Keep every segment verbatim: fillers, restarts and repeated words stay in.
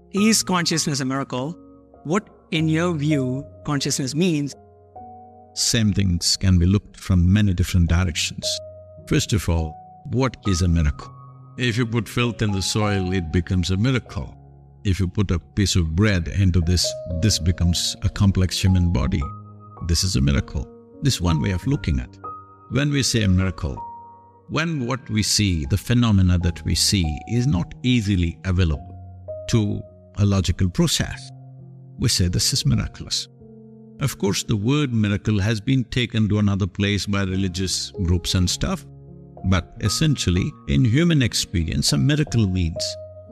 Is consciousness a miracle? What, in your view, consciousness means? Same things can be looked from many different directions. First of all, what is a miracle? If you put filth in the soil, it becomes a miracle. If you put a piece of bread into this, this becomes a complex human body. This is a miracle. This is one way of looking at it. When we say a miracle, when what we see, the phenomena that we see is not easily available to a logical process, we say this is miraculous. Of course, the word miracle has been taken to another place by religious groups and stuff, but essentially, in human experience, a miracle means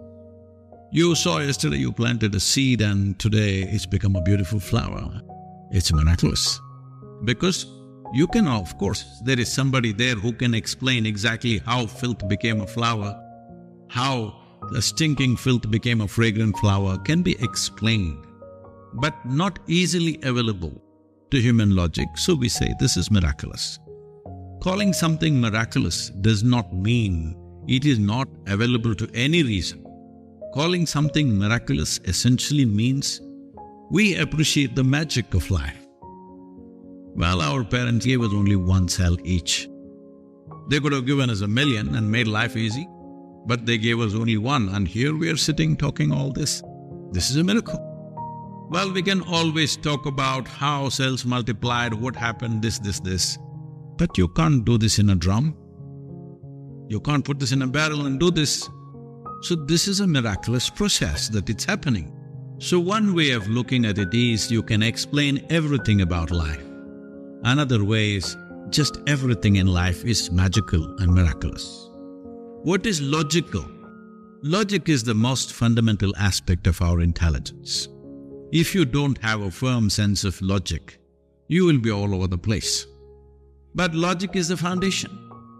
you saw yesterday you planted a seed and today it's become a beautiful flower. It's miraculous. Because you can, of course, there is somebody there who can explain exactly how filth became a flower, how the stinking filth became a fragrant flower can be explained, but not easily available to human logic, so we say this is miraculous. Calling something miraculous does not mean it is not available to any reason. Calling something miraculous essentially means we appreciate the magic of life. Well, our parents gave us only one cell each. They could have given us a million and made life easy, but they gave us only one, and here we are sitting talking all this. This is a miracle. Well, we can always talk about how cells multiplied, what happened, this, this, this. But you can't do this in a drum. You can't put this in a barrel and do this. So this is a miraculous process that it's happening. So one way of looking at it is you can explain everything about life. Another way is just everything in life is magical and miraculous. What is logical? Logic is the most fundamental aspect of our intelligence. If you don't have a firm sense of logic, you will be all over the place. But logic is the foundation.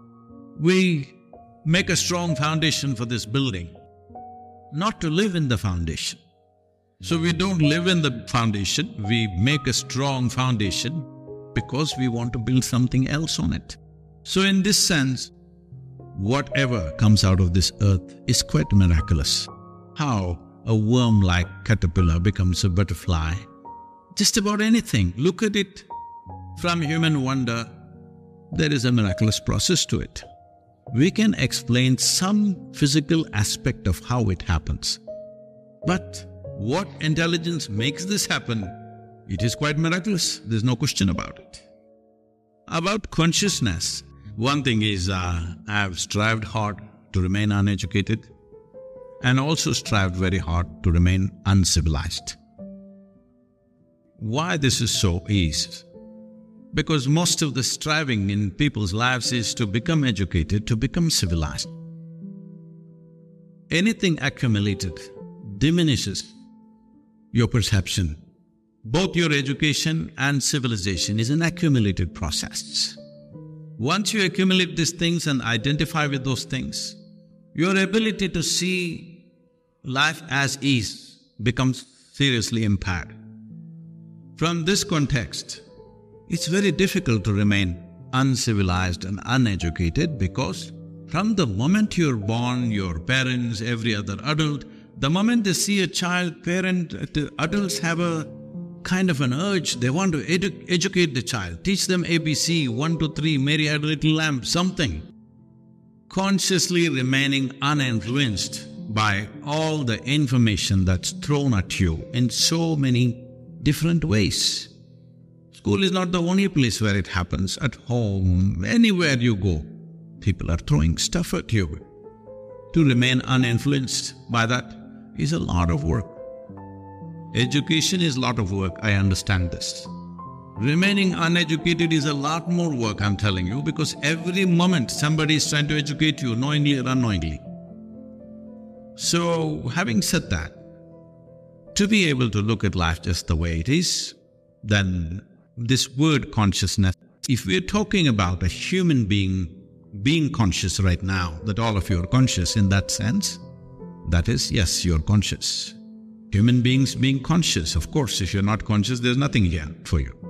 We make a strong foundation for this building, not to live in the foundation. So we don't live in the foundation, we make a strong foundation because we want to build something else on it. So in this sense, whatever comes out of this earth is quite miraculous. How a worm-like caterpillar becomes a butterfly, just about anything. Look at it from human wonder, there is a miraculous process to it. We can explain some physical aspect of how it happens. But what intelligence makes this happen, it is quite miraculous, there's no question about it. About consciousness, one thing is uh, I have strived hard to remain uneducated and also strived very hard to remain uncivilized. Why this is so is because most of the striving in people's lives is to become educated, to become civilized. Anything accumulated diminishes your perception. Both your education and civilization is an accumulated process. Once you accumulate these things and identify with those things, your ability to see life as is becomes seriously impaired. From this context, it's very difficult to remain uncivilized and uneducated because from the moment you're born, your parents, every other adult, the moment they see a child, parent, the adults have a kind of an urge, they want to edu- educate the child, teach them A B C, one, two, three, Mary had a little lamb, something. Consciously remaining uninfluenced by all the information that's thrown at you in so many different ways. School is not the only place where it happens. At home, anywhere you go, people are throwing stuff at you. To remain uninfluenced by that is a lot of work. Education is a lot of work, I understand this. Remaining uneducated is a lot more work, I'm telling you, because every moment somebody is trying to educate you, knowingly or unknowingly. So, having said that, to be able to look at life just the way it is, then this word consciousness, if we're talking about a human being being conscious right now, that all of you are conscious in that sense, that is, yes, you're conscious. Human beings being conscious, of course, if you're not conscious, there's nothing here for you.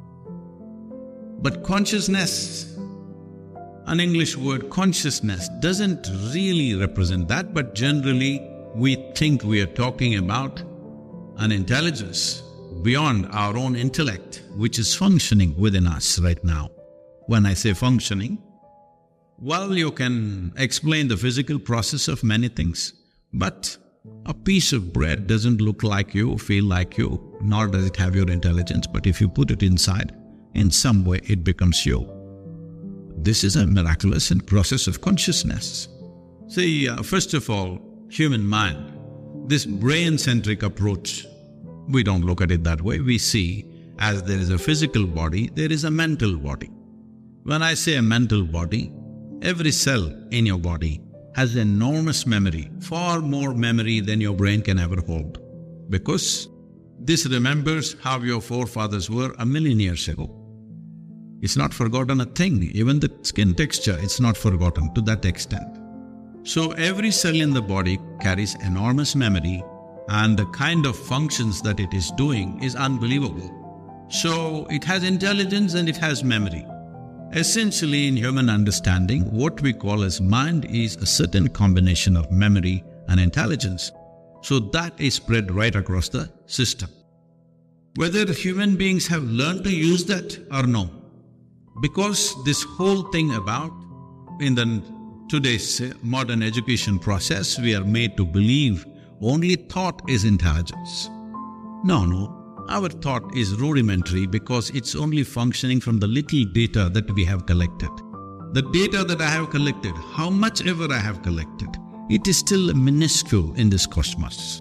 But consciousness, an English word consciousness, doesn't really represent that, but generally we think we are talking about an intelligence beyond our own intellect, which is functioning within us right now. When I say functioning, well, you can explain the physical process of many things, but a piece of bread doesn't look like you, feel like you, nor does it have your intelligence, but if you put it inside, in some way it becomes you. This is a miraculous process of consciousness. See, uh, first of all, human mind, this brain-centric approach, we don't look at it that way. We see as there is a physical body, there is a mental body. When I say a mental body, every cell in your body has enormous memory, far more memory than your brain can ever hold, because this remembers how your forefathers were a million years ago. It's not forgotten a thing, even the skin texture, it's not forgotten to that extent. So every cell in the body carries enormous memory, and the kind of functions that it is doing is unbelievable. So it has intelligence and it has memory. Essentially, in human understanding, what we call as mind is a certain combination of memory and intelligence. So that is spread right across the system. Whether human beings have learned to use that or no, because this whole thing about, in the today's modern education process, we are made to believe only thought is intelligence. No, no. Our thought is rudimentary because it's only functioning from the little data that we have collected. The data that I have collected, how much ever I have collected, it is still minuscule in this cosmos.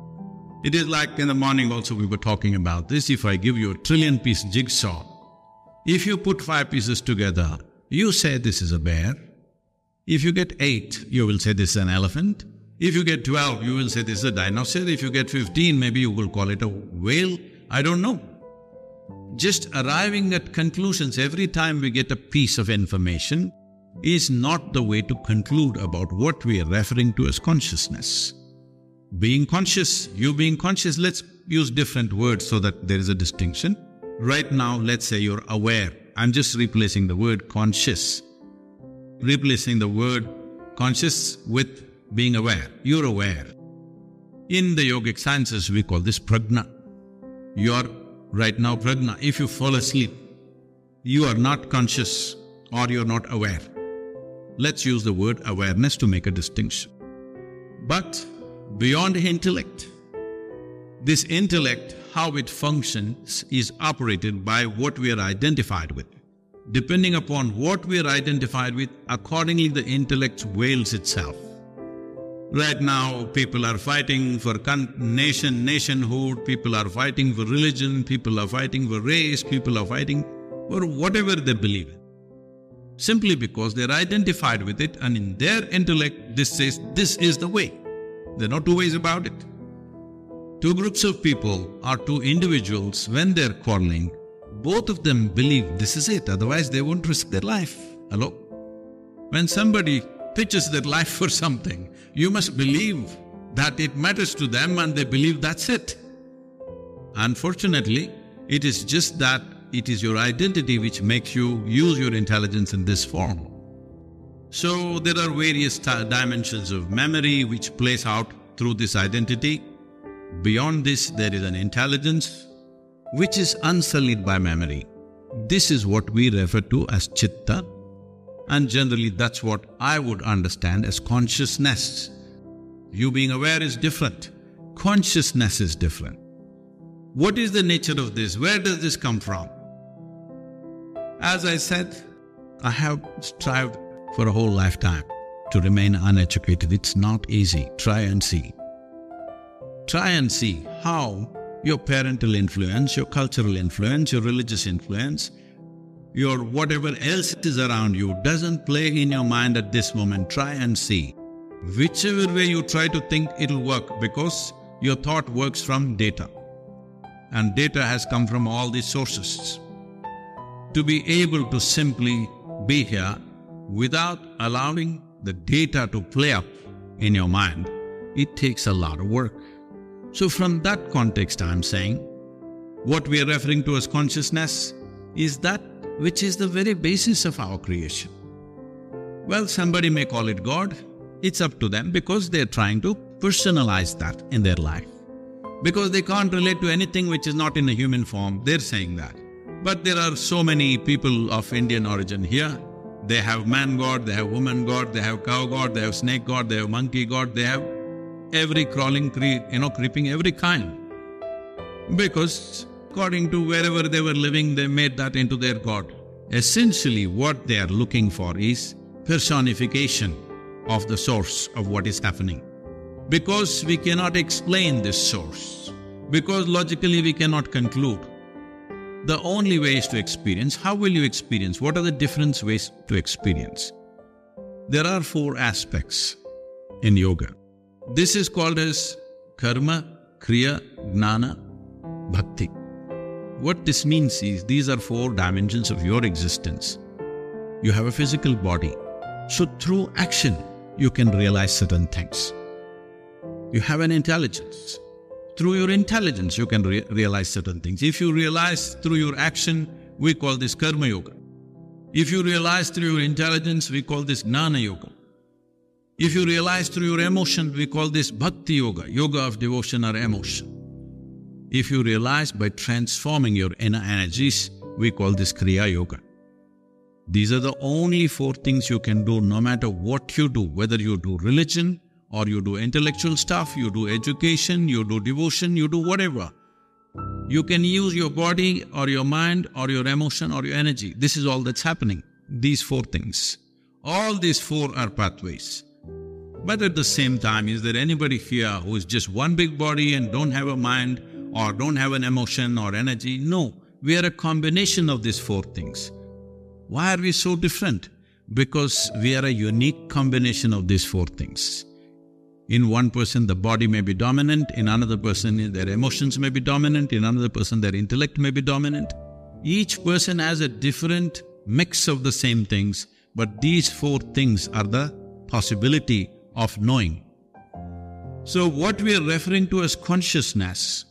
It is like in the morning also we were talking about this, if I give you a trillion-piece jigsaw, if you put five pieces together, you say this is a bear. If you get eight, you will say this is an elephant. If you get twelve, you will say this is a dinosaur. If you get fifteen, maybe you will call it a whale. I don't know. Just arriving at conclusions every time we get a piece of information is not the way to conclude about what we are referring to as consciousness. Being conscious, you being conscious, let's use different words so that there is a distinction. Right now, let's say you're aware. I'm just replacing the word conscious, replacing the word conscious with being aware. You're aware. In the yogic sciences, we call this prajna. You're right now prajna. If you fall asleep, you are not conscious or you're not aware. Let's use the word awareness to make a distinction. But beyond intellect, this intellect, how it functions, is operated by what we are identified with. Depending upon what we are identified with, accordingly the intellect veils itself. Right now, people are fighting for con- nation, nationhood, people are fighting for religion, people are fighting for race, people are fighting for whatever they believe in. Simply because they're identified with it, and in their intellect this says, this is the way. There are no two ways about it. Two groups of people or two individuals, when they're quarreling, both of them believe this is it, otherwise they won't risk their life. Hello? When somebody pitches their life for something, you must believe that it matters to them and they believe that's it. Unfortunately, it is just that it is your identity which makes you use your intelligence in this form. So there are various dimensions of memory which plays out through this identity. Beyond this, there is an intelligence which is unsullied by memory. This is what we refer to as chitta, and generally that's what I would understand as consciousness. You being aware is different, consciousness is different. What is the nature of this? Where does this come from? As I said, I have strived for a whole lifetime to remain uneducated. It's not easy. Try and see. Try and see how your parental influence, your cultural influence, your religious influence, your whatever else is around you doesn't play in your mind at this moment. Try and see. Whichever way you try to think, it'll work, because your thought works from data. And data has come from all these sources. To be able to simply be here without allowing the data to play up in your mind, it takes a lot of work. So from that context, I'm saying, what we are referring to as consciousness is that which is the very basis of our creation. Well, somebody may call it God, it's up to them because they're trying to personalize that in their life. Because they can't relate to anything which is not in a human form, they're saying that. But there are so many people of Indian origin here. They have man god, they have woman god, they have cow god, they have snake god, they have monkey god, they have every crawling, cre- you know, creeping, every kind. Because according to wherever they were living, they made that into their god. Essentially, what they are looking for is personification of the source of what is happening. Because we cannot explain this source, because logically we cannot conclude, the only way is to experience. How will you experience? What are the different ways to experience? There are four aspects in yoga. This is called as karma, kriya, jnana, bhakti. What this means is, these are four dimensions of your existence. You have a physical body, so through action you can realize certain things. You have an intelligence. Through your intelligence you can re- realize certain things. If you realize through your action, we call this karma yoga. If you realize through your intelligence, we call this jnana yoga. If you realize through your emotion, we call this bhakti yoga, yoga of devotion or emotion. If you realize by transforming your inner energies, we call this kriya yoga. These are the only four things you can do no matter what you do, whether you do religion, or you do intellectual stuff, you do education, you do devotion, you do whatever. You can use your body or your mind or your emotion or your energy. This is all that's happening, these four things. All these four are pathways. But at the same time, is there anybody here who is just one big body and don't have a mind or don't have an emotion or energy? No, we are a combination of these four things. Why are we so different? Because we are a unique combination of these four things. In one person, the body may be dominant, in another person, their emotions may be dominant, in another person, their intellect may be dominant. Each person has a different mix of the same things, but these four things are the possibility of knowing. So what we are referring to as consciousness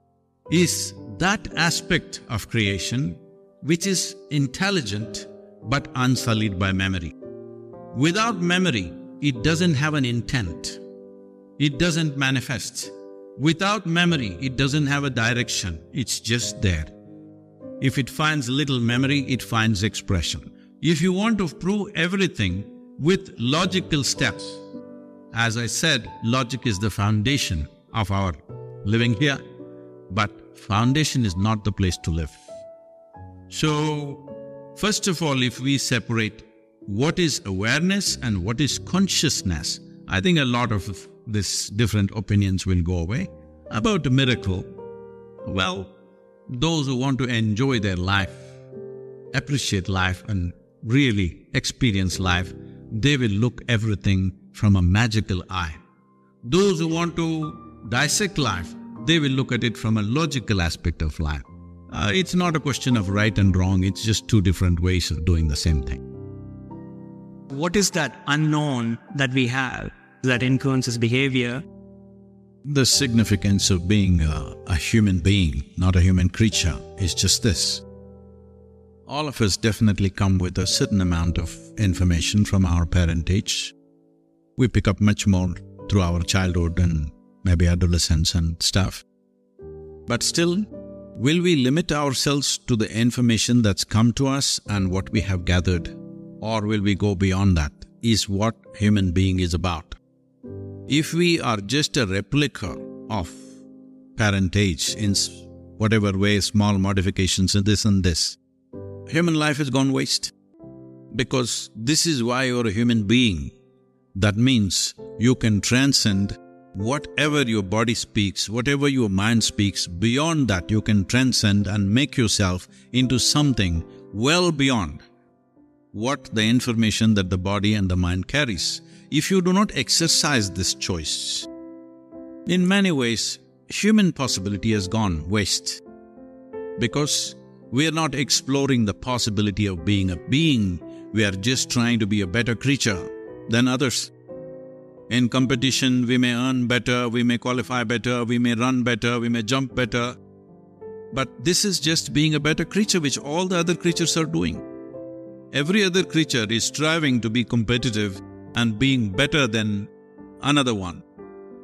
is that aspect of creation which is intelligent but unsullied by memory. Without memory, it doesn't have an intent. It doesn't manifest. Without memory, it doesn't have a direction, it's just there. If it finds little memory, it finds expression. If you want to prove everything with logical steps, as I said, logic is the foundation of our living here, but foundation is not the place to live. So, first of all, if we separate what is awareness and what is consciousness, I think a lot of these different opinions will go away. About a miracle, well, those who want to enjoy their life, appreciate life and really experience life, they will look everything from a magical eye. Those who want to dissect life, they will look at it from a logical aspect of life. Uh, it's not a question of right and wrong, it's just two different ways of doing the same thing. What is that unknown that we have that influences behavior? The significance of being a, a human being, not a human creature, is just this. All of us definitely come with a certain amount of information from our parentage. We pick up much more through our childhood and maybe adolescence and stuff. But still, will we limit ourselves to the information that's come to us and what we have gathered? Or will we go beyond that, is what human being is about. If we are just a replica of parentage in whatever way, small modifications in this and this, human life has gone waste. Because this is why you're a human being. That means you can transcend whatever your body speaks, whatever your mind speaks. Beyond that, you can transcend and make yourself into something well beyond what the information that the body and the mind carries. If you do not exercise this choice, in many ways, human possibility has gone waste. Because we are not exploring the possibility of being a being, we are just trying to be a better creature than others. In competition, we may earn better, we may qualify better, we may run better, we may jump better. But this is just being a better creature, which all the other creatures are doing. Every other creature is striving to be competitive and being better than another one.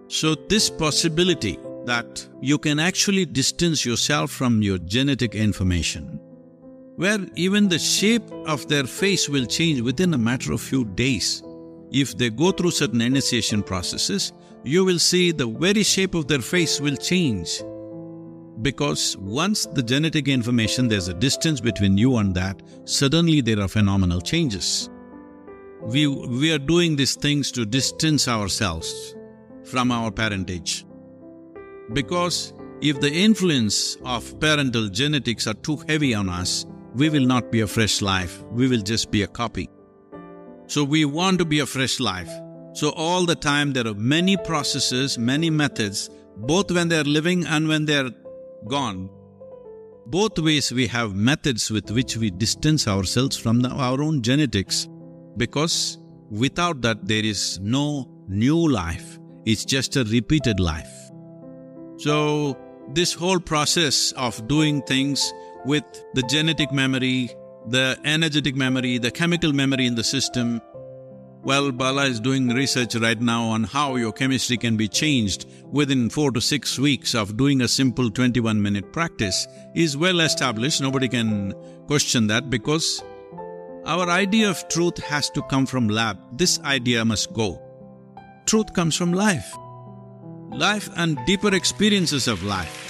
So this possibility that you can actually distance yourself from your genetic information, where even the shape of their face will change within a matter of few days. If they go through certain initiation processes, you will see the very shape of their face will change. Because once the genetic information, there's a distance between you and that, suddenly there are phenomenal changes. We, we are doing these things to distance ourselves from our parentage. Because if the influence of parental genetics are too heavy on us, we will not be a fresh life, we will just be a copy. So we want to be a fresh life. So all the time there are many processes, many methods, both when they are living and when they are gone. Both ways we have methods with which we distance ourselves from the, our own genetics, because without that there is no new life, it's just a repeated life. So this whole process of doing things with the genetic memory, the energetic memory, the chemical memory in the system, well, Bala is doing research right now on how your chemistry can be changed within four to six weeks of doing a simple twenty-one minute practice is well established. Nobody can question that, because our idea of truth has to come from lab. This idea must go. Truth comes from life. Life and deeper experiences of life.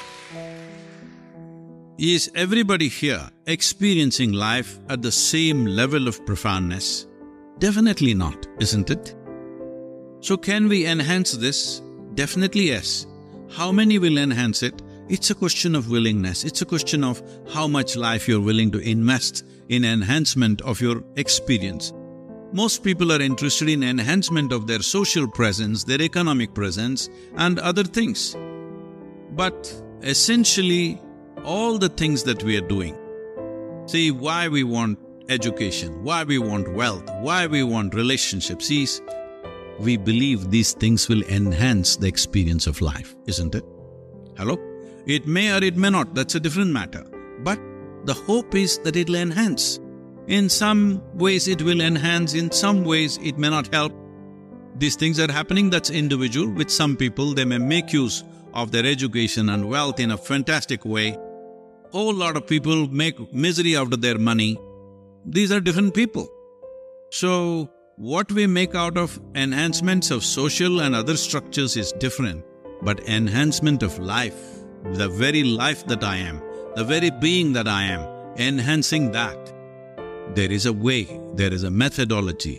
Is everybody here experiencing life at the same level of profoundness? Definitely not, isn't it? So can we enhance this? Definitely yes. How many will enhance it? It's a question of willingness. It's a question of how much life you're willing to invest in enhancement of your experience. Most people are interested in enhancement of their social presence, their economic presence and other things. But essentially, all the things that we are doing, see why we want education, why we want wealth, why we want relationships, is we believe these things will enhance the experience of life, isn't it? Hello? It may or it may not, that's a different matter. But the hope is that it'll enhance. In some ways it will enhance, in some ways it may not help. These things are happening, that's individual. With some people, they may make use of their education and wealth in a fantastic way. Whole lot of people make misery out of their money. These are different people. So, what we make out of enhancements of social and other structures is different. But enhancement of life, the very life that I am, the very being that I am, enhancing that, there is a way, there is a methodology.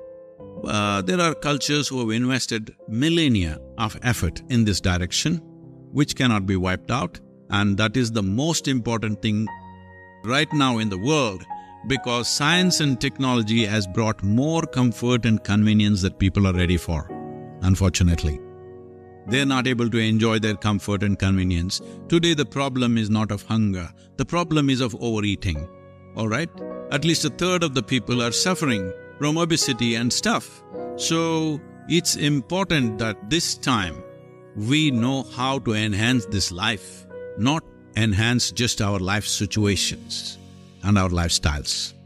Uh, there are cultures who have invested millennia of effort in this direction, which cannot be wiped out, and that is the most important thing right now in the world, because science and technology has brought more comfort and convenience that people are ready for, unfortunately. They're not able to enjoy their comfort and convenience. Today the problem is not of hunger, the problem is of overeating, all right? At least a third of the people are suffering from obesity and stuff. So, it's important that this time we know how to enhance this life, not enhance just our life situations and our lifestyles.